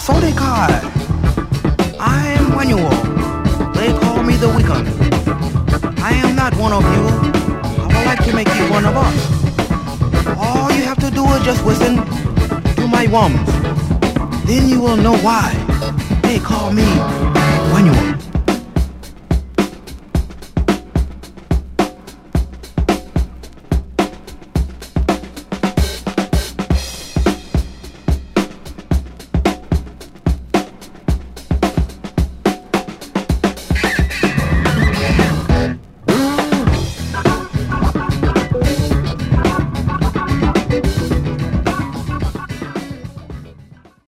so they call. I am Manuel. They call me the Wiccan. I am not one of you. I would like to make you one of us. All you have to do is just listen to my worms. Then you will know why they call me Manuel.